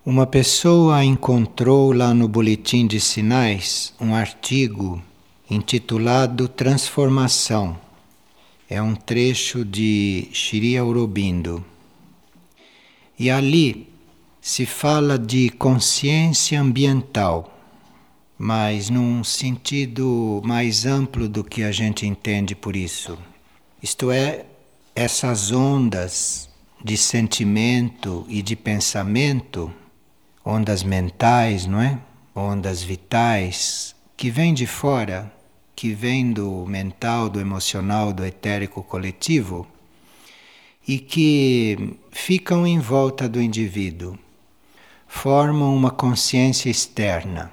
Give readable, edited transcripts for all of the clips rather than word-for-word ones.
Uma pessoa encontrou lá no Boletim de Sinais um artigo intitulado Transformação. É um trecho de Sri Aurobindo. E ali se fala de consciência ambiental, mas num sentido mais amplo do que a gente entende por isso. Isto é, essas ondas de sentimento e de pensamento, ondas mentais, não é? Ondas vitais, que vêm de fora, que vêm do mental, do emocional, do etérico coletivo, e que ficam em volta do indivíduo, formam uma consciência externa.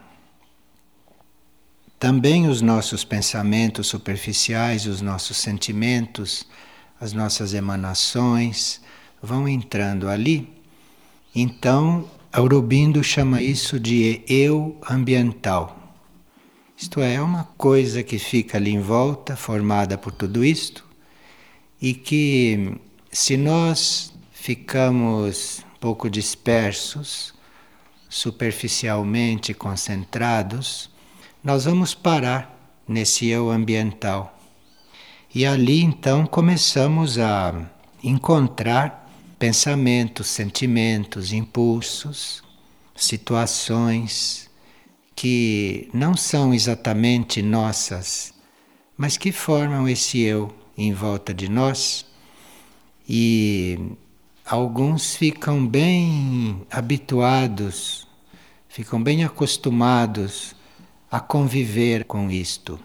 Também os nossos pensamentos superficiais, os nossos sentimentos, as nossas emanações vão entrando ali. Então, Aurobindo chama isso de eu ambiental. Isto é uma coisa que fica ali em volta, formada por tudo isto, e que se nós ficamos um pouco dispersos, superficialmente concentrados, nós vamos parar nesse eu ambiental. E ali então começamos a encontrar pensamentos, sentimentos, impulsos, situações que não são exatamente nossas, mas que formam esse eu em volta de nós, e alguns ficam bem habituados, ficam bem acostumados a conviver com isto.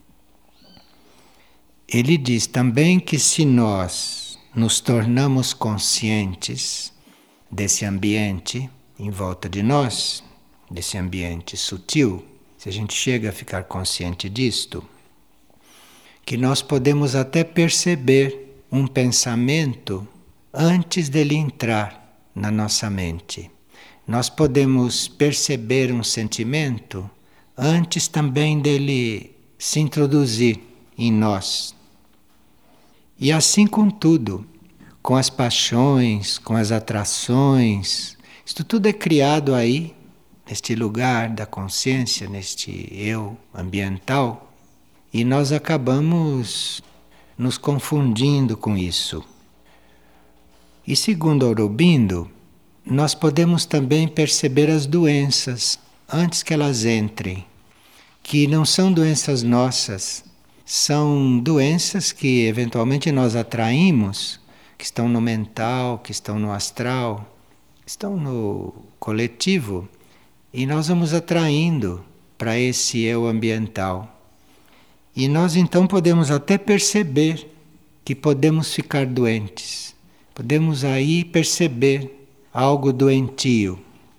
Ele diz também que se nós nos tornamos conscientes desse ambiente em volta de nós, desse ambiente sutil, se a gente chega a ficar consciente disto, que nós podemos até perceber um pensamento antes dele entrar na nossa mente. Nós podemos perceber um sentimento antes também dele se introduzir em nós. E assim com tudo, com as paixões, com as atrações, isto tudo é criado aí, neste lugar da consciência, neste eu ambiental, e nós acabamos nos confundindo com isso. E segundo Aurobindo, nós podemos também perceber as doenças antes que elas entrem, que não são doenças nossas, são doenças que eventualmente nós atraímos, que estão no mental, que estão no astral, que estão no coletivo, e nós vamos atraindo para esse eu ambiental. E nós então podemos até perceber que podemos ficar doentes, podemos aí perceber algo doentio.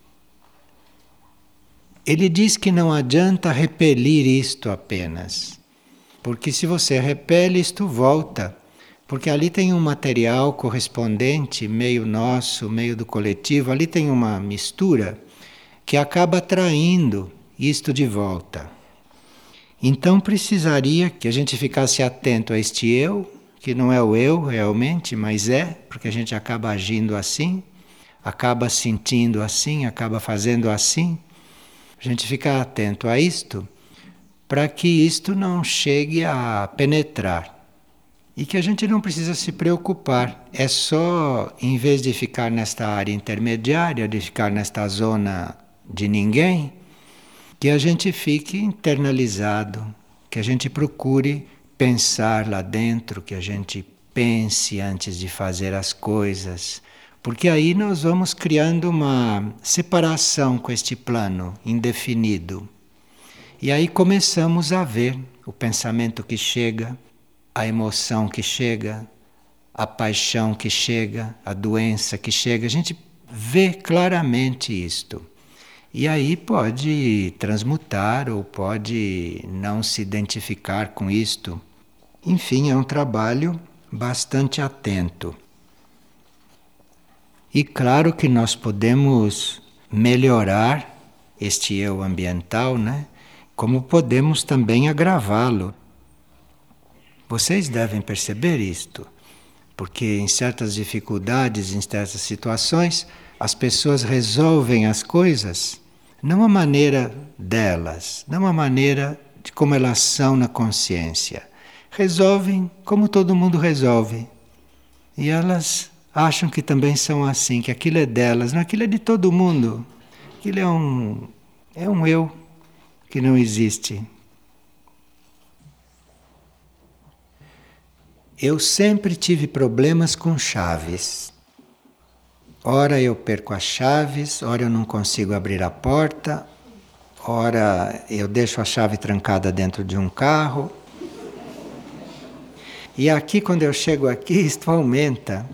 Ele diz que não adianta repelir isto apenas, porque se você repele, isto volta, porque ali tem um material correspondente, meio nosso, meio do coletivo, ali tem uma mistura que acaba atraindo isto de volta. Então precisaria que a gente ficasse atento a este eu, que não é o eu realmente, mas é, porque a gente acaba agindo assim, acaba sentindo assim, acaba fazendo assim. A gente fica atento a isto, para que isto não chegue a penetrar. E que a gente não precisa se preocupar. É só, em vez de ficar nesta área intermediária, de ficar nesta zona de ninguém, que a gente fique internalizado, que a gente procure pensar lá dentro, que a gente pense antes de fazer as coisas. Porque aí nós vamos criando uma separação com este plano indefinido. E aí começamos a ver o pensamento que chega, a emoção que chega, a paixão que chega, a doença que chega. A gente vê claramente isto. E aí pode transmutar ou pode não se identificar com isto. Enfim, é um trabalho bastante atento. E claro que nós podemos melhorar este eu ambiental, né? Como podemos também agravá-lo. Vocês devem perceber isto. Porque em certas dificuldades, em certas situações, as pessoas resolvem as coisas não a maneira delas, não a maneira de como elas são na consciência. Resolvem como todo mundo resolve. E elas acham que também são assim, que aquilo é delas, não, aquilo é de todo mundo. Aquilo é um eu que não existe. Eu sempre tive problemas com chaves. Ora eu perco as chaves, ora eu não consigo abrir a porta, ora eu deixo a chave trancada dentro de um carro. E aqui, quando eu chego aqui, isto aumenta.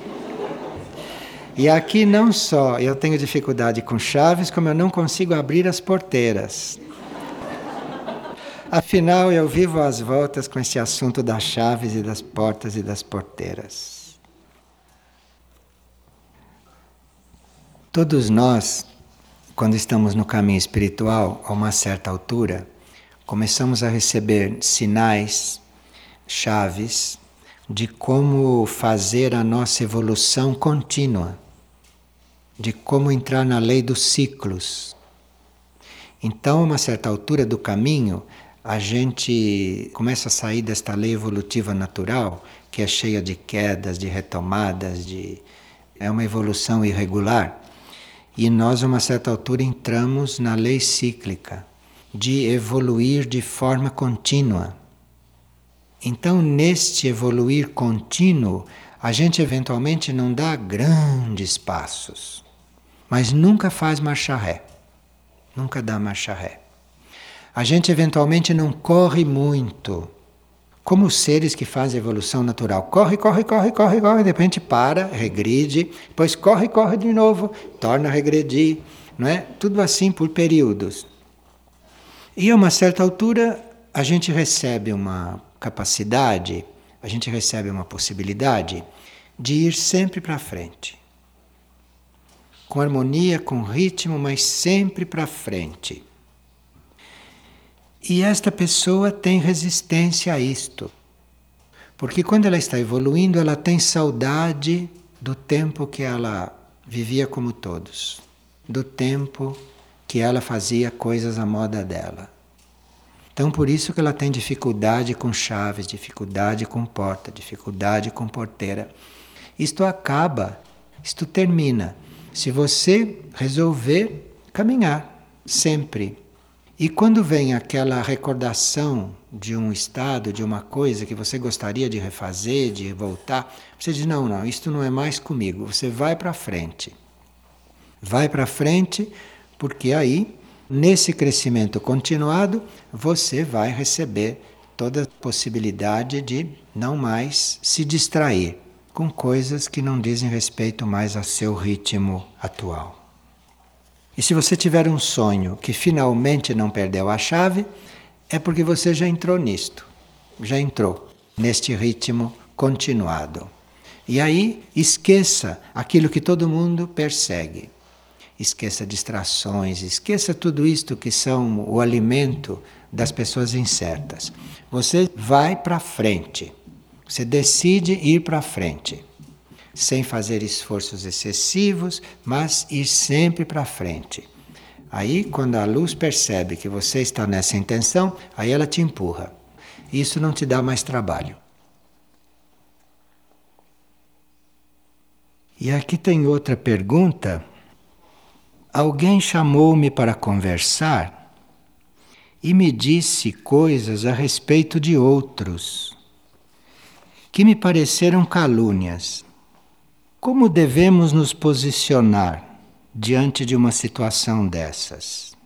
E aqui não só eu tenho dificuldade com chaves, como eu não consigo abrir as porteiras. Afinal, eu vivo às voltas com esse assunto das chaves e das portas e das porteiras. Todos nós, quando estamos no caminho espiritual, a uma certa altura, começamos a receber sinais, chaves, de como fazer a nossa evolução contínua, de como entrar na lei dos ciclos. Então, a uma certa altura do caminho, a gente começa a sair desta lei evolutiva natural, que é cheia de quedas, de retomadas, é uma evolução irregular. E nós, a uma certa altura, entramos na lei cíclica, de evoluir de forma contínua. Então, neste evoluir contínuo, a gente eventualmente não dá grandes passos, mas nunca faz marcha ré, nunca dá marcha ré. A gente eventualmente não corre muito, como os seres que fazem evolução natural. Corre, de repente para, regride, depois corre de novo, torna a regredir, não é? Tudo assim por períodos. E a uma certa altura a gente recebe uma capacidade, a gente recebe uma possibilidade de ir sempre para frente. Com harmonia, com ritmo, mas sempre para frente. E esta pessoa tem resistência a isto. Porque quando ela está evoluindo, ela tem saudade do tempo que ela vivia como todos. Do tempo que ela fazia coisas à moda dela. Então por isso que ela tem dificuldade com chaves, dificuldade com porta, dificuldade com porteira. Isto acaba, isto termina, se você resolver caminhar sempre. E quando vem aquela recordação de um estado, de uma coisa que você gostaria de refazer, de voltar, você diz, não, isto não é mais comigo. Você vai para frente. Vai para frente, porque aí, nesse crescimento continuado, você vai receber toda a possibilidade de não mais se distrair com coisas que não dizem respeito mais ao seu ritmo atual. E se você tiver um sonho que finalmente não perdeu a chave, é porque você já entrou nisto, já entrou neste ritmo continuado. E aí esqueça aquilo que todo mundo persegue. Esqueça distrações, esqueça tudo isto que são o alimento das pessoas incertas. Você vai para frente, você decide ir para frente. Sem fazer esforços excessivos, mas ir sempre para frente. Aí, quando a luz percebe que você está nessa intenção, aí ela te empurra. Isso não te dá mais trabalho. E aqui tem outra pergunta. Alguém chamou-me para conversar e me disse coisas a respeito de outros, que me pareceram calúnias. Como devemos nos posicionar diante de uma situação dessas?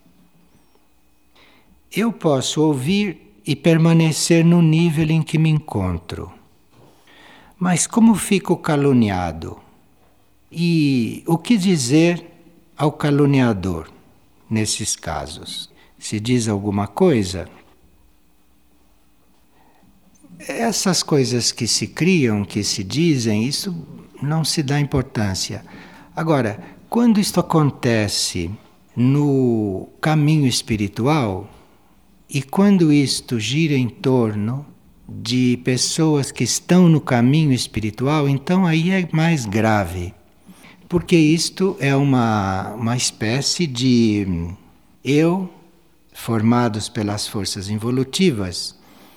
Eu posso ouvir e permanecer no nível em que me encontro. Mas como fico caluniado? E o que dizer ao caluniador nesses casos? Se diz alguma coisa? Essas coisas que se criam, que se dizem, isso não se dá importância. Agora, quando isto acontece no caminho espiritual, e quando isto gira em torno de pessoas que estão no caminho espiritual, então aí é mais grave. Porque isto é uma espécie de eu, formados pelas forças involutivas,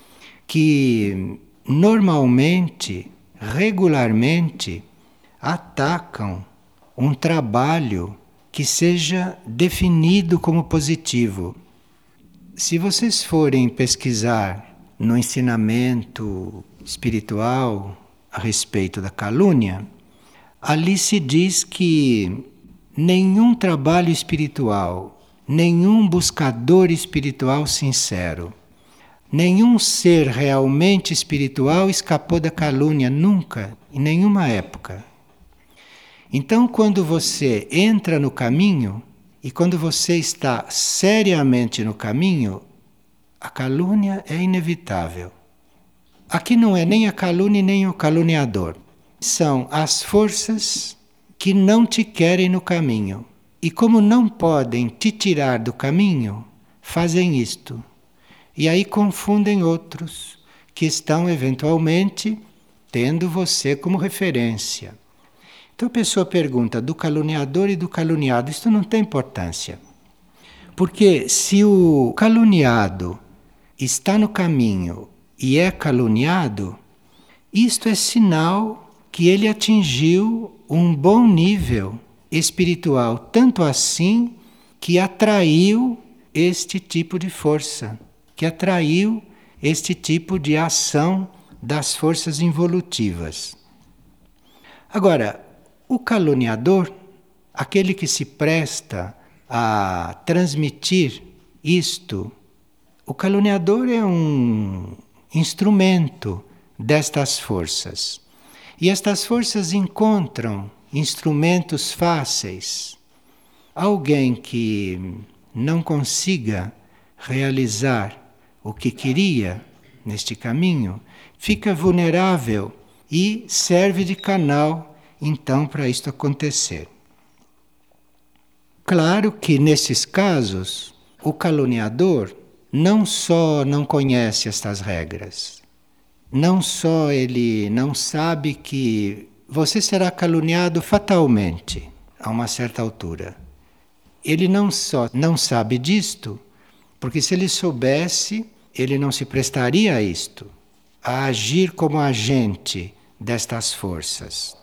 que normalmente, regularmente, atacam um trabalho que seja definido como positivo. Se vocês forem pesquisar no ensinamento espiritual a respeito da calúnia, ali se diz que nenhum trabalho espiritual, nenhum buscador espiritual sincero, nenhum ser realmente espiritual escapou da calúnia nunca, em nenhuma época. Então, quando você entra no caminho e quando você está seriamente no caminho, a calúnia é inevitável. Aqui não é nem a calúnia nem o caluniador. São as forças que não te querem no caminho. E como não podem te tirar do caminho, fazem isto. E aí confundem outros que estão eventualmente tendo você como referência. Então a pessoa pergunta do caluniador e do caluniado. Isto não tem importância. Porque se o caluniado está no caminho e é caluniado, isto é sinal que ele atingiu um bom nível espiritual, tanto assim que atraiu este tipo de força, que atraiu este tipo de ação das forças involutivas. Agora, o caluniador, aquele que se presta a transmitir isto, o caluniador é um instrumento destas forças. E estas forças encontram instrumentos fáceis. Alguém que não consiga realizar o que queria neste caminho, fica vulnerável e serve de canal, então, para isto acontecer. Claro que, nesses casos, o caluniador não só não conhece estas regras, não só ele não sabe que você será caluniado fatalmente a uma certa altura. Ele não só não sabe disto, porque se ele soubesse, ele não se prestaria a isto, a agir como agente destas forças.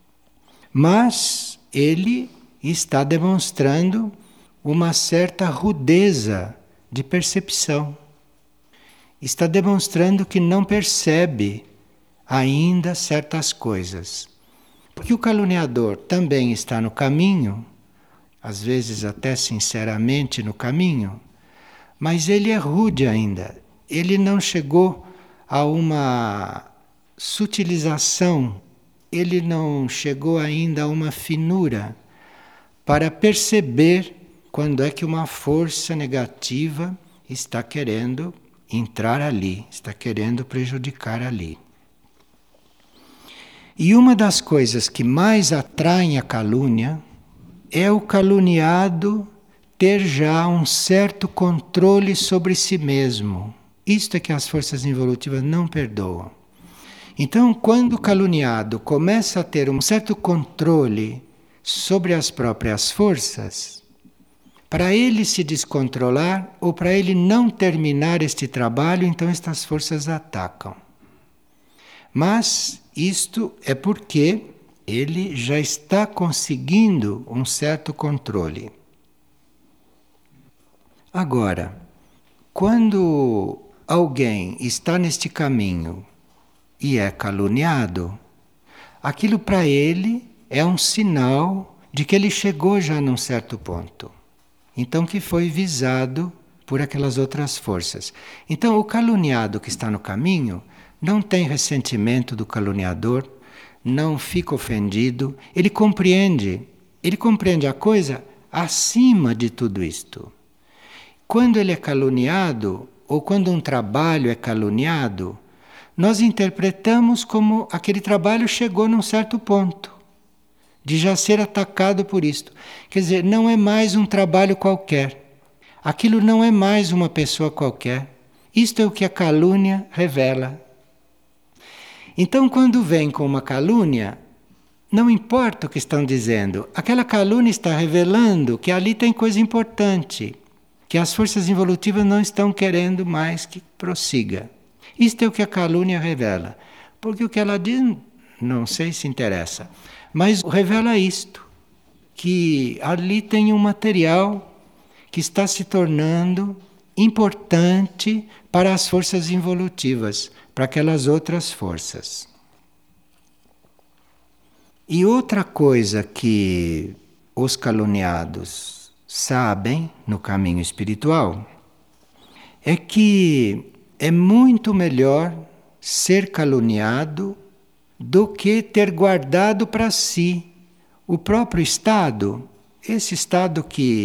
Mas ele está demonstrando uma certa rudeza de percepção. Está demonstrando que não percebe ainda certas coisas. Porque o caluniador também está no caminho, às vezes até sinceramente no caminho, mas ele é rude ainda. Ele não chegou a uma sutilização, ele não chegou ainda a uma finura para perceber quando é que uma força negativa está querendo entrar ali, está querendo prejudicar ali. E uma das coisas que mais atraem a calúnia é o caluniado ter já um certo controle sobre si mesmo. Isto é que as forças involutivas não perdoam. Então, quando o caluniado começa a ter um certo controle sobre as próprias forças, para ele se descontrolar ou para ele não terminar este trabalho, então estas forças atacam. Mas isto é porque ele já está conseguindo um certo controle. Agora, quando alguém está neste caminho e é caluniado, aquilo para ele é um sinal de que ele chegou já num certo ponto. Então que foi visado por aquelas outras forças. Então o caluniado que está no caminho não tem ressentimento do caluniador, não fica ofendido, ele compreende a coisa acima de tudo isto. Quando ele é caluniado, ou quando um trabalho é caluniado, nós interpretamos como aquele trabalho chegou num certo ponto, de já ser atacado por isto. Quer dizer, não é mais um trabalho qualquer. Aquilo não é mais uma pessoa qualquer. Isto é o que a calúnia revela. Então, quando vem com uma calúnia, não importa o que estão dizendo, aquela calúnia está revelando que ali tem coisa importante, que as forças involutivas não estão querendo mais que prossiga. Isto é o que a calúnia revela, porque o que ela diz, não sei se interessa, mas revela isto, que ali tem um material que está se tornando importante para as forças involutivas, para aquelas outras forças. E outra coisa que os caluniados sabem no caminho espiritual é que é muito melhor ser caluniado do que ter guardado para si o próprio estado, esse estado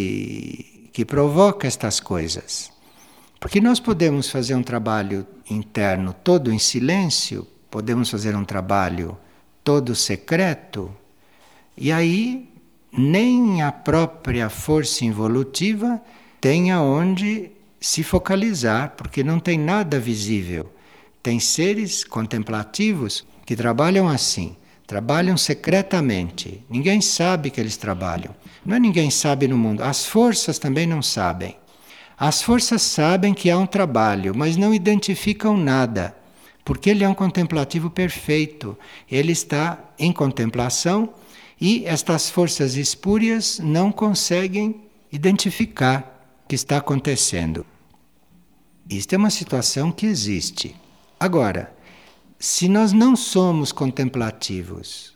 que provoca estas coisas. Porque nós podemos fazer um trabalho interno todo em silêncio, podemos fazer um trabalho todo secreto, e aí nem a própria força involutiva tem aonde se focalizar, porque não tem nada visível. Tem seres contemplativos que trabalham assim, trabalham secretamente. Ninguém sabe que eles trabalham. Não é ninguém sabe no mundo, as forças também não sabem. As forças sabem que há um trabalho, mas não identificam nada. Porque ele é um contemplativo perfeito. Ele está em contemplação e estas forças espúrias não conseguem identificar o que está acontecendo. Isto é uma situação que existe. Agora, se nós não somos contemplativos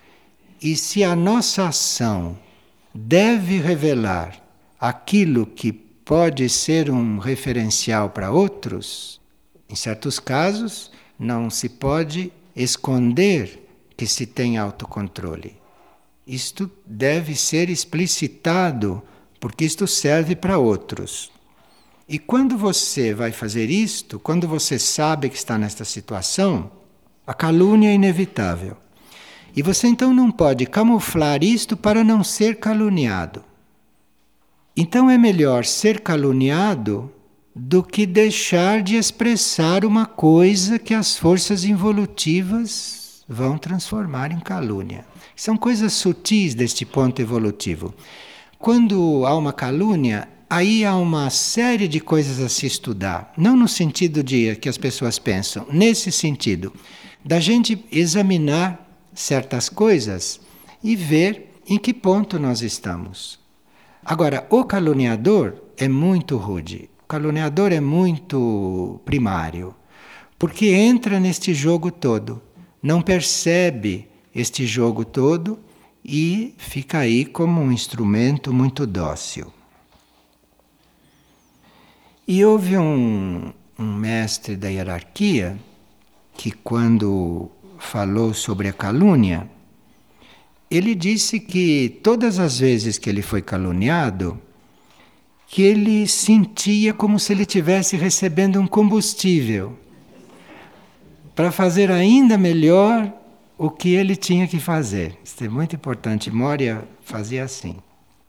e se a nossa ação deve revelar aquilo que pode ser um referencial para outros, em certos casos, não se pode esconder que se tem autocontrole. Isto deve ser explicitado, porque isto serve para outros. E quando você vai fazer isto, quando você sabe que está nesta situação, a calúnia é inevitável. E você então não pode camuflar isto para não ser caluniado. Então é melhor ser caluniado do que deixar de expressar uma coisa que as forças involutivas vão transformar em calúnia. São coisas sutis deste ponto evolutivo. Quando há uma calúnia, aí há uma série de coisas a se estudar. Não no sentido de que as pessoas pensam, nesse sentido, da gente examinar certas coisas e ver em que ponto nós estamos. Agora, o caluniador é muito rude. O caluniador é muito primário, porque entra neste jogo todo, não percebe este jogo todo e fica aí como um instrumento muito dócil. E houve um mestre da hierarquia que, quando falou sobre a calúnia, ele disse que todas as vezes que ele foi caluniado, que ele sentia como se ele estivesse recebendo um combustível para fazer ainda melhor o que ele tinha que fazer. Isso é muito importante. Moria fazia assim.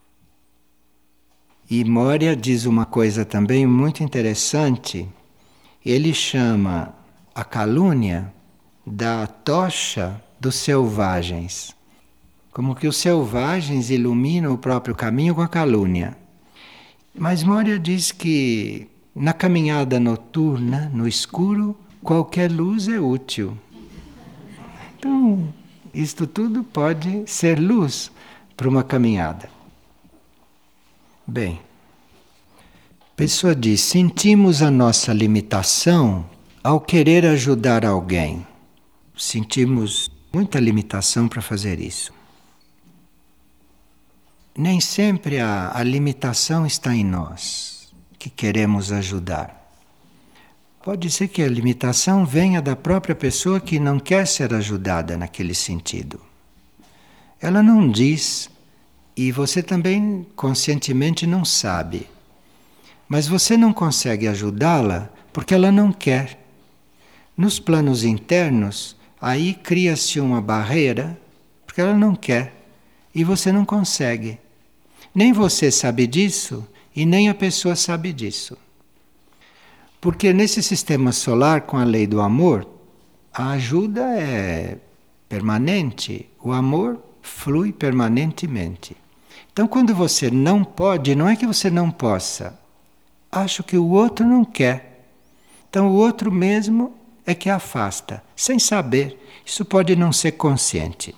E Moria diz uma coisa também muito interessante. Ele chama a calúnia da tocha dos selvagens. Como que os selvagens iluminam o próprio caminho com a calúnia. Mas Moria diz que na caminhada noturna, no escuro, qualquer luz é útil. Então, isto tudo pode ser luz para uma caminhada. Bem, a pessoa diz, sentimos a nossa limitação ao querer ajudar alguém. Sentimos muita limitação para fazer isso. Nem sempre a limitação está em nós, que queremos ajudar. Pode ser que a limitação venha da própria pessoa que não quer ser ajudada naquele sentido. Ela não diz, e você também conscientemente não sabe. Mas você não consegue ajudá-la porque ela não quer. Nos planos internos, aí cria-se uma barreira, porque ela não quer, e você não consegue. Nem você sabe disso e nem a pessoa sabe disso. Porque nesse sistema solar, com a lei do amor, A ajuda é permanente, o amor flui permanentemente. Então, quando você não pode, não é que você não possa. Acho que o outro não quer. Então, o outro mesmo é que afasta, sem saber. Isso pode não ser consciente.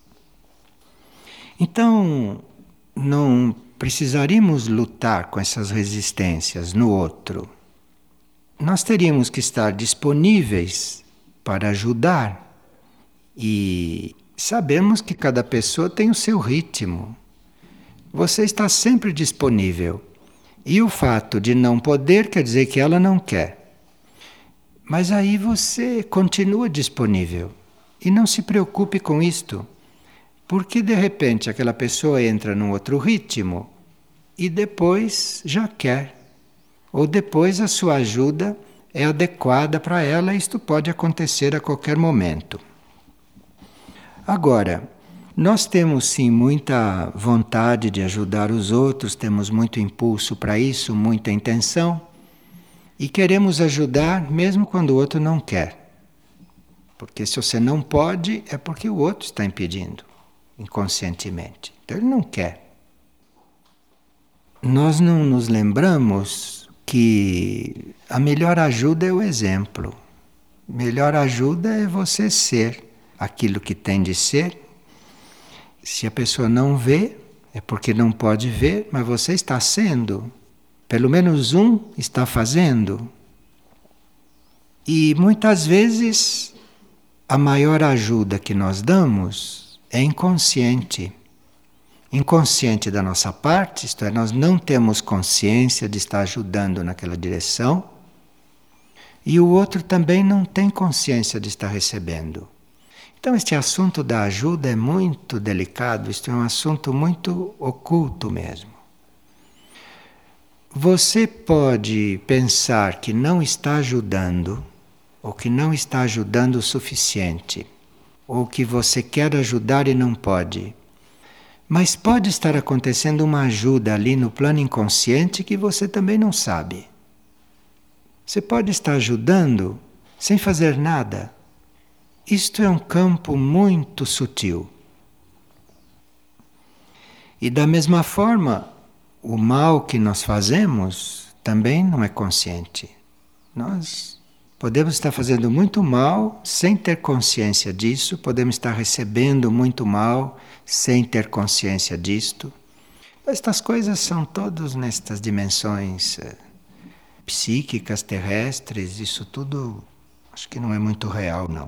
Então, não precisaríamos lutar com essas resistências no outro. Nós teríamos que estar disponíveis para ajudar. E sabemos que cada pessoa tem o seu ritmo. Você está sempre disponível. E o fato de não poder quer dizer que ela não quer. Mas aí você continua disponível. E não se preocupe com isto. Porque de repente aquela pessoa entra num outro ritmo e depois já quer. Ou depois a sua ajuda é adequada para ela, e isto pode acontecer a qualquer momento. Agora, nós temos sim muita vontade de ajudar os outros, temos muito impulso para isso, muita intenção, e queremos ajudar mesmo quando o outro não quer. Porque se você não pode, é porque o outro está impedindo, inconscientemente. Então ele não quer. Nós não nos lembramos que a melhor ajuda é o exemplo. Melhor ajuda é você ser aquilo que tem de ser. Se a pessoa não vê, é porque não pode ver, mas você está sendo. Pelo menos um está fazendo. E muitas vezes a maior ajuda que nós damos é inconsciente. Inconsciente da nossa parte, isto é, nós não temos consciência de estar ajudando naquela direção, e o outro também não tem consciência de estar recebendo. Então, este assunto da ajuda é muito delicado, isto é um assunto muito oculto mesmo. Você pode pensar que não está ajudando, ou que não está ajudando o suficiente, ou que você quer ajudar e não pode. Mas pode estar acontecendo uma ajuda ali no plano inconsciente que você também não sabe. Você pode estar ajudando sem fazer nada. Isto é um campo muito sutil. E da mesma forma, o mal que nós fazemos também não é consciente. Nós podemos estar fazendo muito mal sem ter consciência disso, podemos estar recebendo muito mal sem ter consciência disto. Estas coisas são todas nestas dimensões psíquicas, terrestres, isso tudo acho que não é muito real, não.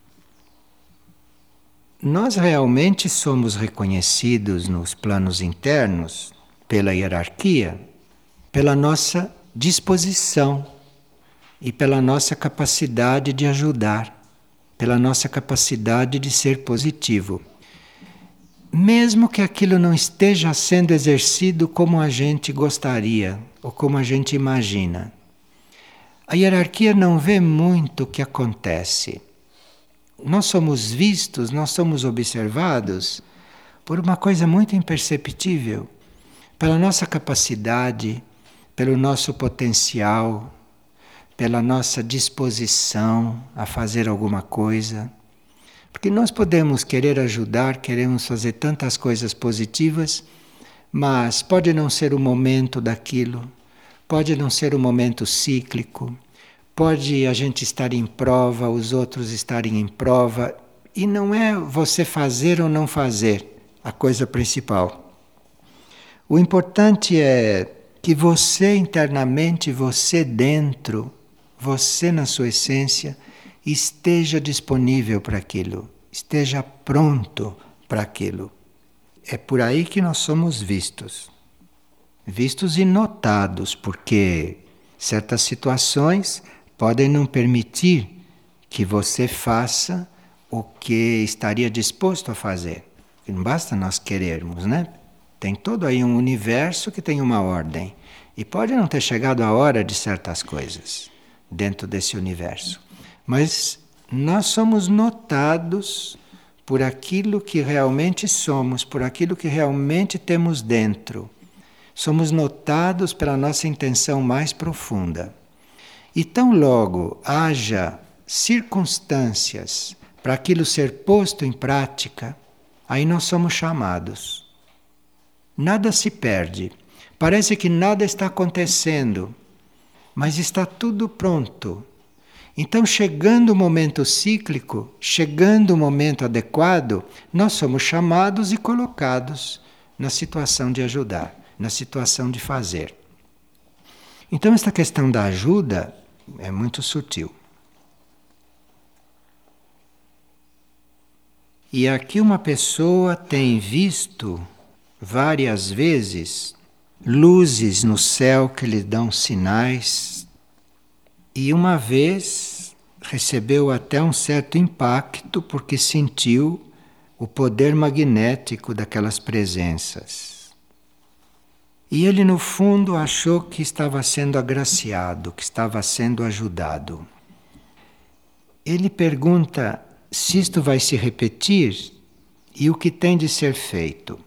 Nós realmente somos reconhecidos nos planos internos, pela hierarquia, pela nossa disposição e pela nossa capacidade de ajudar, pela nossa capacidade de ser positivo. Mesmo que aquilo não esteja sendo exercido como a gente gostaria ou como a gente imagina. A hierarquia não vê muito o que acontece. Nós somos vistos, nós somos observados por uma coisa muito imperceptível, pela nossa capacidade, pelo nosso potencial, pela nossa disposição a fazer alguma coisa. Porque nós podemos querer ajudar, queremos fazer tantas coisas positivas, mas pode não ser o momento daquilo, pode não ser o momento cíclico, pode a gente estar em prova, os outros estarem em prova, e não é você fazer ou não fazer a coisa principal. O importante é que você internamente, você dentro, você na sua essência, esteja disponível para aquilo, esteja pronto para aquilo. É por aí que nós somos vistos. Vistos e notados, porque certas situações podem não permitir que você faça o que estaria disposto a fazer. Não basta nós querermos, né? Tem todo aí um universo que tem uma ordem. E pode não ter chegado a hora de certas coisas dentro desse universo. Mas nós somos notados por aquilo que realmente somos, por aquilo que realmente temos dentro. Somos notados pela nossa intenção mais profunda. E tão logo haja circunstâncias para aquilo ser posto em prática, aí nós somos chamados. Nada se perde. Parece que nada está acontecendo, mas está tudo pronto. Então, chegando o momento cíclico, chegando o momento adequado, nós somos chamados e colocados na situação de ajudar, na situação de fazer. Então, esta questão da ajuda é muito sutil. E aqui uma pessoa tem visto várias vezes luzes no céu que lhe dão sinais, e uma vez recebeu até um certo impacto porque sentiu o poder magnético daquelas presenças. E ele, no fundo, achou que estava sendo agraciado, que estava sendo ajudado. Ele pergunta se isto vai se repetir e o que tem de ser feito.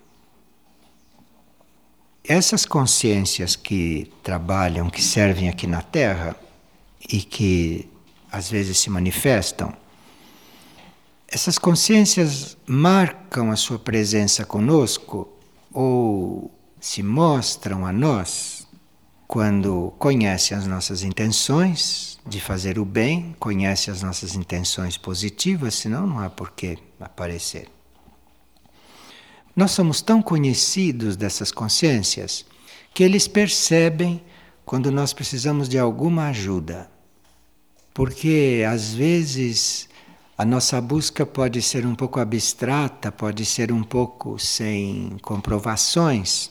Essas consciências que trabalham, que servem aqui na Terra e que às vezes se manifestam, essas consciências marcam a sua presença conosco ou se mostram a nós quando conhecem as nossas intenções de fazer o bem, conhecem as nossas intenções positivas, senão não há por que aparecer. Nós somos tão conhecidos dessas consciências que eles percebem quando nós precisamos de alguma ajuda. Porque, às vezes, a nossa busca pode ser um pouco abstrata, pode ser um pouco sem comprovações.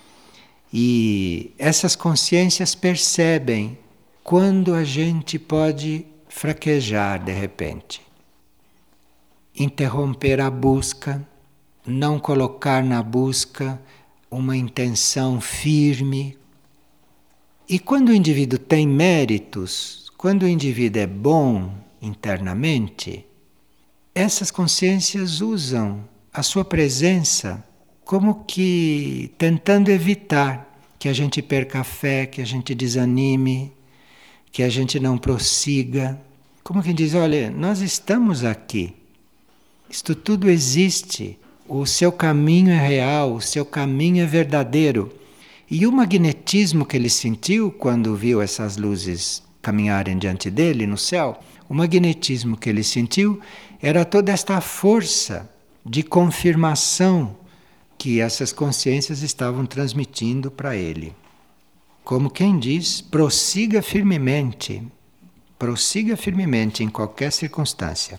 E essas consciências percebem quando a gente pode fraquejar de repente. Interromper a busca, não colocar na busca uma intenção firme. E quando o indivíduo tem méritos, quando o indivíduo é bom internamente, essas consciências usam a sua presença como que tentando evitar que a gente perca a fé, que a gente desanime, que a gente não prossiga. Como quem diz, olha, nós estamos aqui, isto tudo existe, o seu caminho é real, o seu caminho é verdadeiro. E o magnetismo que ele sentiu quando viu essas luzes caminharem diante dele no céu, o magnetismo que ele sentiu era toda esta força de confirmação que essas consciências estavam transmitindo para ele. Como quem diz, prossiga firmemente em qualquer circunstância.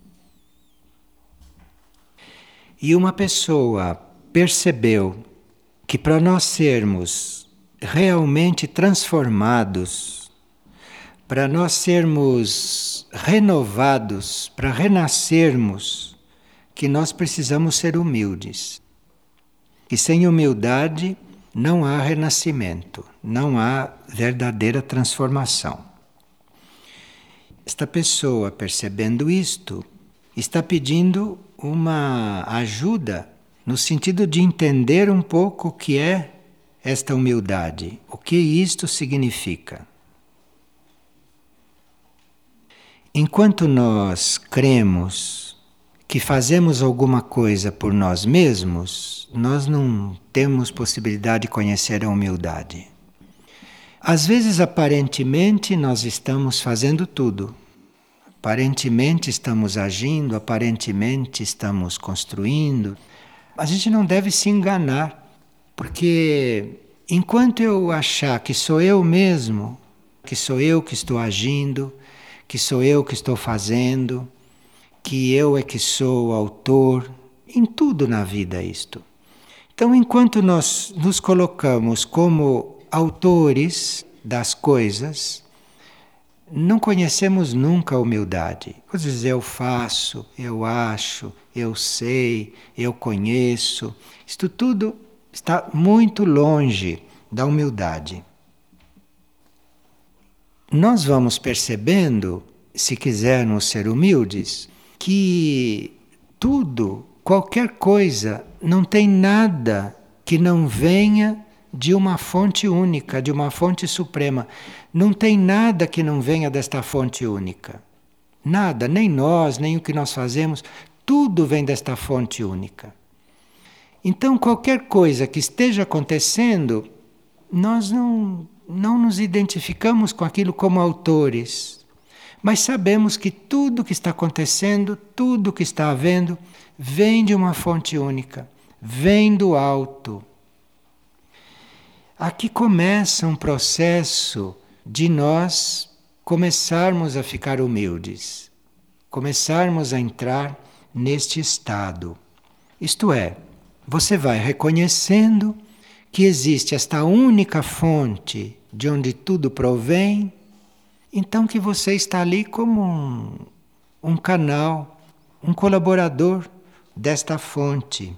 E uma pessoa percebeu que para nós sermos realmente transformados, para nós sermos renovados, para renascermos, que nós precisamos ser humildes. E sem humildade não há renascimento, não há verdadeira transformação. Esta pessoa, percebendo isto, está pedindo uma ajuda no sentido de entender um pouco o que é esta humildade, o que isto significa. Enquanto nós cremos que fazemos alguma coisa por nós mesmos, nós não temos possibilidade de conhecer a humildade. Às vezes, aparentemente, nós estamos fazendo tudo. Aparentemente estamos agindo, aparentemente estamos construindo. A gente não deve se enganar, porque enquanto eu achar que sou eu mesmo, que sou eu que estou agindo, que sou eu que estou fazendo, que eu é que sou o autor, em tudo na vida é isto. Então, enquanto nós nos colocamos como autores das coisas, não conhecemos nunca a humildade. Às vezes eu faço, eu acho, eu sei, eu conheço. Isto tudo está muito longe da humildade. Nós vamos percebendo, se quisermos ser humildes, que tudo, qualquer coisa, não tem nada que não venha de uma fonte única, de uma fonte suprema. Não tem nada que não venha desta fonte única. Nada, nem nós, nem o que nós fazemos, tudo vem desta fonte única. Então, qualquer coisa que esteja acontecendo, nós não nos identificamos com aquilo como autores, mas sabemos que tudo que está acontecendo, tudo que está havendo, vem de uma fonte única, vem do alto. Aqui começa um processo de nós começarmos a ficar humildes, começarmos a entrar neste estado. Isto é, você vai reconhecendo que existe esta única fonte de onde tudo provém, então que você está ali como um canal, um colaborador desta fonte.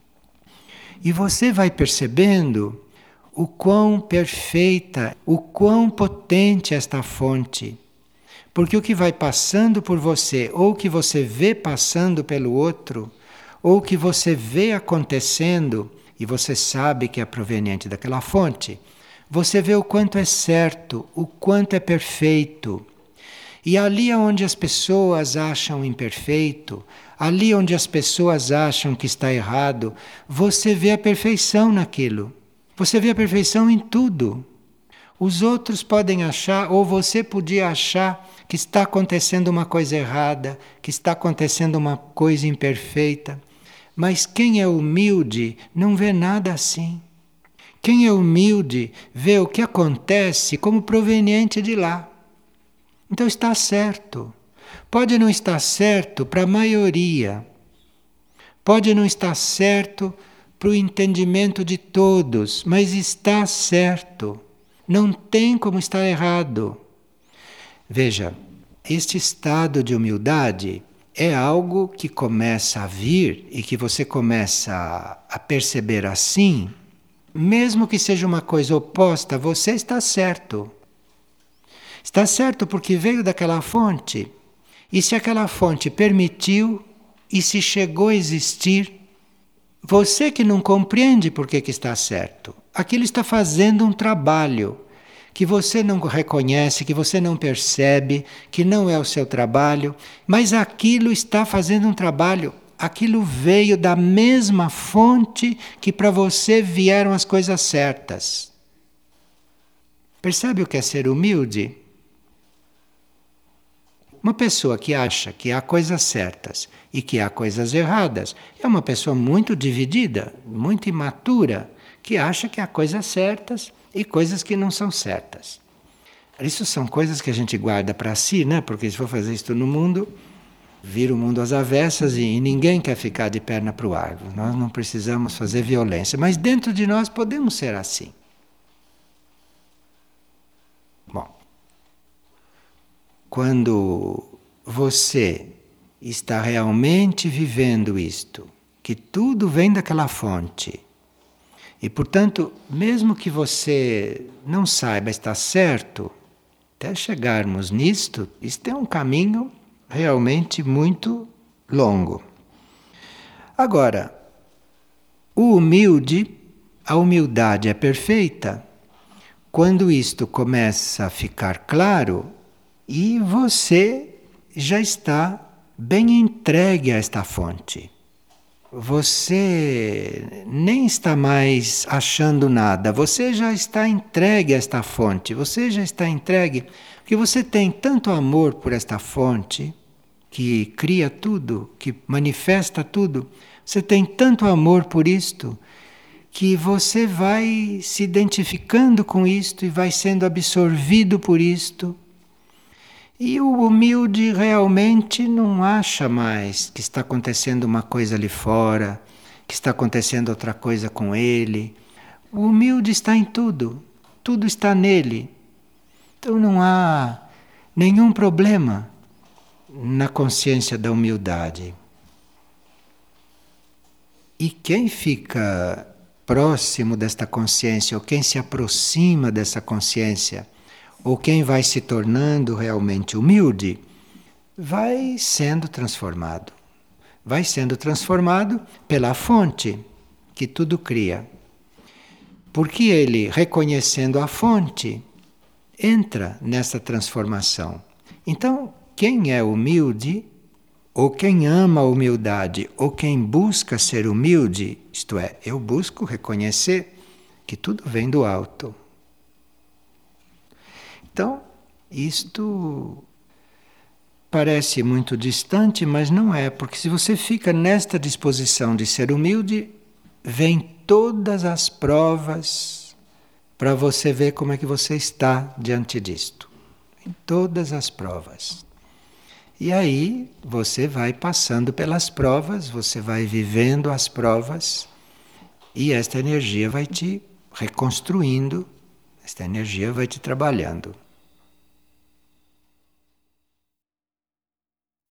E você vai percebendo o quão perfeita, o quão potente é esta fonte. Porque o que vai passando por você, ou o que você vê passando pelo outro, ou o que você vê acontecendo, e você sabe que é proveniente daquela fonte, você vê o quanto é certo, o quanto é perfeito. E ali onde as pessoas acham imperfeito, ali onde as pessoas acham que está errado, você vê a perfeição naquilo. Você vê a perfeição em tudo. Os outros podem achar, ou você podia achar, que está acontecendo uma coisa errada, que está acontecendo uma coisa imperfeita. Mas quem é humilde não vê nada assim. Quem é humilde vê o que acontece como proveniente de lá. Então está certo. Pode não estar certo para a maioria. Pode não estar certo para o entendimento de todos, mas está certo. Não tem como estar errado. Veja, este estado de humildade é algo que começa a vir e que você começa a perceber assim, mesmo que seja uma coisa oposta, você está certo. Está certo porque veio daquela fonte. E se aquela fonte permitiu, e se chegou a existir, você que não compreende por que está certo. Aquilo está fazendo um trabalho que você não reconhece, que você não percebe, que não é o seu trabalho, mas aquilo está fazendo um trabalho. Aquilo veio da mesma fonte que para você vieram as coisas certas. Percebe o que é ser humilde? Uma pessoa que acha que há coisas certas e que há coisas erradas é uma pessoa muito dividida, muito imatura, que acha que há coisas certas e coisas que não são certas. Isso são coisas que a gente guarda para si, né? Porque se for fazer isso no mundo, vira o mundo às avessas e ninguém quer ficar de perna para o ar. Nós não precisamos fazer violência, mas dentro de nós podemos ser assim. Bom, quando você está realmente vivendo isto, que tudo vem daquela fonte, e portanto, mesmo que você não saiba estar certo, até chegarmos nisto, isto é um caminho realmente muito longo. Agora, o humilde, a humildade é perfeita quando isto começa a ficar claro e você já está bem entregue a esta fonte. Você nem está mais achando nada, você já está entregue a esta fonte, você já está entregue, porque você tem tanto amor por esta fonte, que cria tudo, que manifesta tudo, você tem tanto amor por isto, que você vai se identificando com isto e vai sendo absorvido por isto. E o humilde realmente não acha mais que está acontecendo uma coisa ali fora, que está acontecendo outra coisa com ele. O humilde está em tudo, tudo está nele. Então não há nenhum problema na consciência da humildade. E quem fica próximo desta consciência, ou quem se aproxima dessa consciência, ou quem vai se tornando realmente humilde, vai sendo transformado. Vai sendo transformado pela fonte que tudo cria. Porque ele, reconhecendo a fonte, entra nessa transformação. Então, quem é humilde, ou quem ama a humildade, ou quem busca ser humilde, isto é, eu busco reconhecer que tudo vem do alto. Então, isto parece muito distante, mas não é, porque se você fica nesta disposição de ser humilde, vem todas as provas para você ver como é que você está diante disto. Em todas as provas. E aí você vai passando pelas provas, você vai vivendo as provas, e esta energia vai te reconstruindo, esta energia vai te trabalhando.